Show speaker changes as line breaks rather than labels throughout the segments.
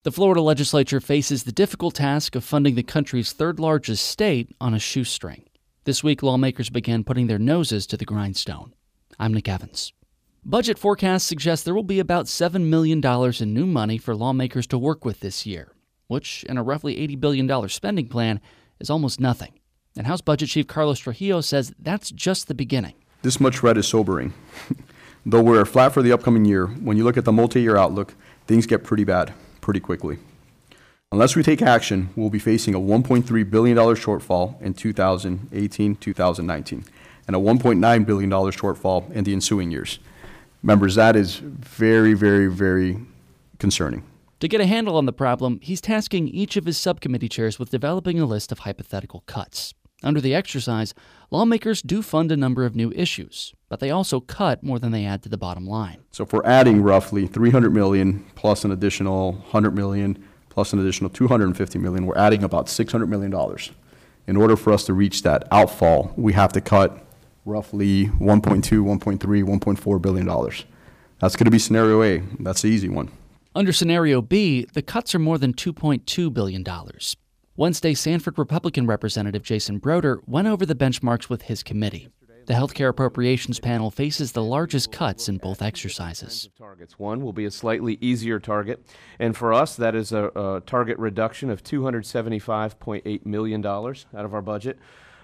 The Florida legislature faces the difficult task of funding the country's third-largest state on a shoestring. This week, lawmakers began putting their noses to the grindstone. I'm Nick Evans. Budget forecasts suggest there will be about $7 million in new money for lawmakers to work with this year, which, in a roughly $80 billion spending plan, is almost nothing. And House Budget Chief Carlos Trujillo says that's just the beginning.
This much red is sobering. Though we're flat for the upcoming year, when you look at the multi-year outlook, things get pretty bad pretty quickly. Unless we take action, we'll be facing a $1.3 billion shortfall in 2018-2019 and a $1.9 billion shortfall in the ensuing years. Members, that is very, very, very concerning.
To get a handle on the problem, he's tasking each of his subcommittee chairs with developing a list of hypothetical cuts. Under the exercise, lawmakers do fund a number of new issues, but they also cut more than they add to the bottom line.
So if we're adding roughly $300 million plus an additional $100 million plus an additional $250 million, we're adding about $600 million. In order for us to reach that outfall, we have to cut roughly $1.2, $1.3, $1.4 billion. That's going to be scenario A. That's the easy one.
Under scenario B, the cuts are more than $2.2 billion. Wednesday, Sanford Republican Representative Jason Broder went over the benchmarks with his committee. The Healthcare Appropriations Panel faces the largest cuts in both exercises.
One will be a slightly easier target, and for us, that is a target reduction of $275.8 million out of our budget.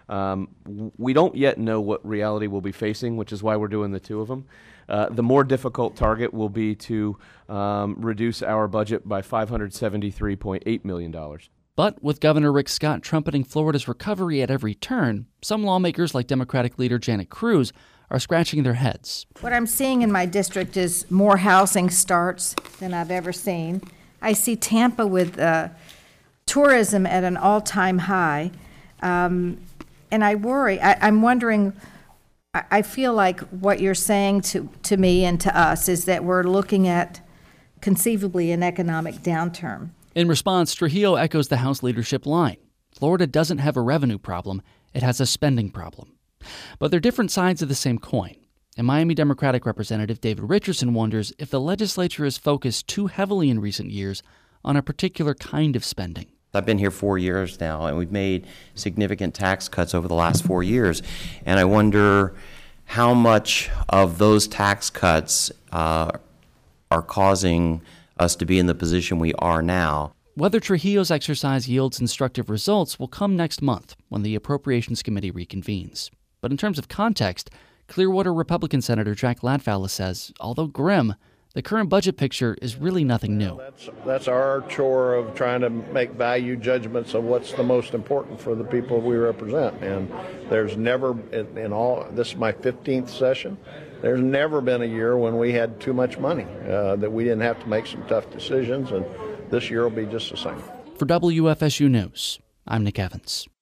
We don't yet know what reality we'll be facing, which is why we're doing the two of them. The more difficult target will be to reduce our budget by $573.8 million.
But with Governor Rick Scott trumpeting Florida's recovery at every turn, some lawmakers like Democratic leader Janet Cruz are scratching their heads.
What I'm seeing in my district is more housing starts than I've ever seen. I see Tampa with tourism at an all-time high, and I worry. I'm wondering, I feel like what you're saying to me and to us is that we're looking at conceivably an economic downturn.
In response, Trujillo echoes the House leadership line. Florida doesn't have a revenue problem, it has a spending problem. But they're different sides of the same coin. And Miami Democratic Representative David Richardson wonders if the legislature has focused too heavily in recent years on a particular kind of spending.
I've been here 4 years now, and we've made significant tax cuts over the last 4 years. And I wonder how much of those tax cuts are causing us to be in the position we are now.
Whether Trujillo's exercise yields instructive results will come next month when the Appropriations Committee reconvenes. But in terms of context, Clearwater Republican Senator Jack Latvala says, although grim, the current budget picture is really nothing new.
That's our chore of trying to make value judgments of what's the most important for the people we represent. And there's never, this is my 15th session, there's never been a year when we had too much money, that we didn't have to make some tough decisions, and this year will be just the same.
For WFSU News, I'm Nick Evans.